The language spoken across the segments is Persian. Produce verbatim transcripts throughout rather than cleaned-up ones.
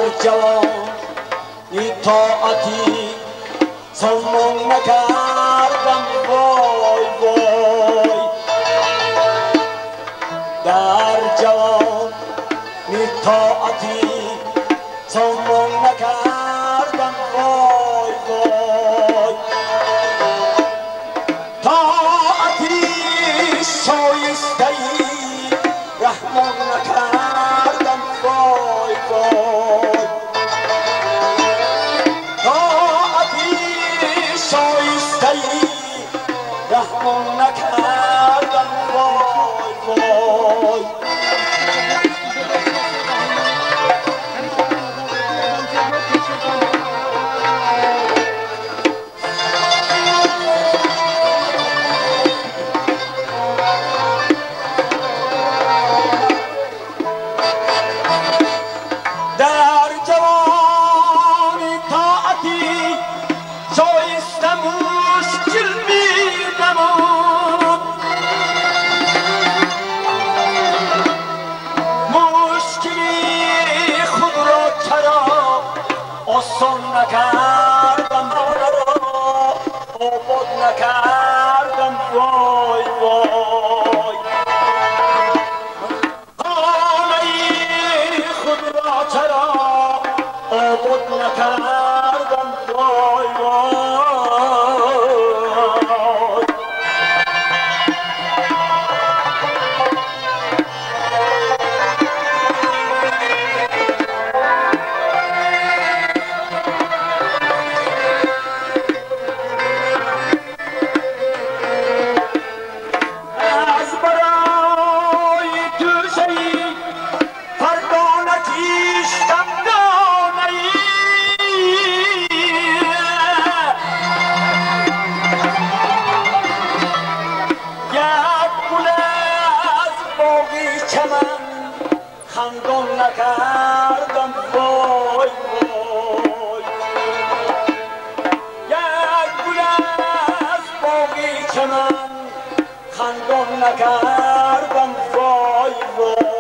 جوانی طاعتی سلمان نکردم وای وای در جوانی طاعتی سلمان نکردم وای وای طاعتی شایسته ای رحمان نکردم وای وای طاعتی شایسته ای رحمان نکردم وای وای در جوانی طاعتی شایسته مشکل می نمود مشکلی خود را چرا آسان نکردم را آباد نکردم وای وای خانه خود را چرا آباد نکردم وای وای از برای توشهی فردا نکیشتم دانه‌ای یک گل از باغی چمن خندان نکردم وای وای یک گل از باغی چمن خندان نکردم وای وای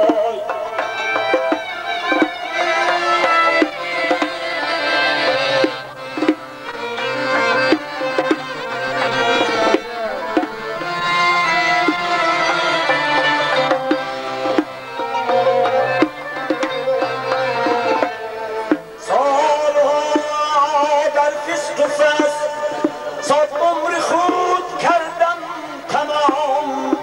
سالها در فسق و فسق صد عمر خود کردم تمام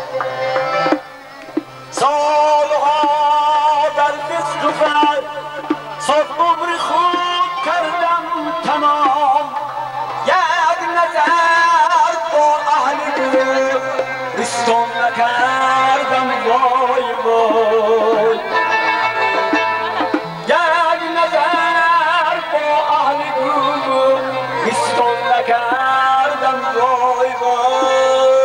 سالها در فسق و فسق صد عمر خود کردم تمام یک نظر با اهل دل بستان نکردم وای وای یک نظر با اهل دل بستان نکردم وای وای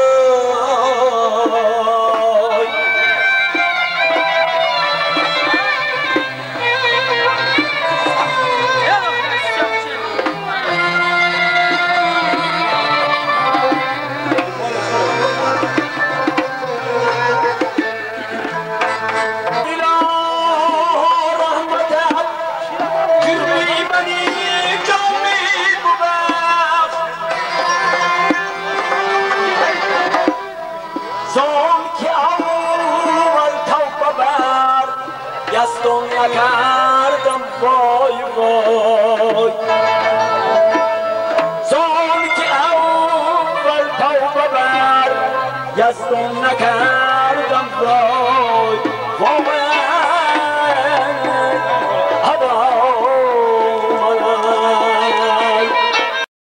یزدان نکردم وای وای زان که اول توبه بر یزدان نکردم وای وای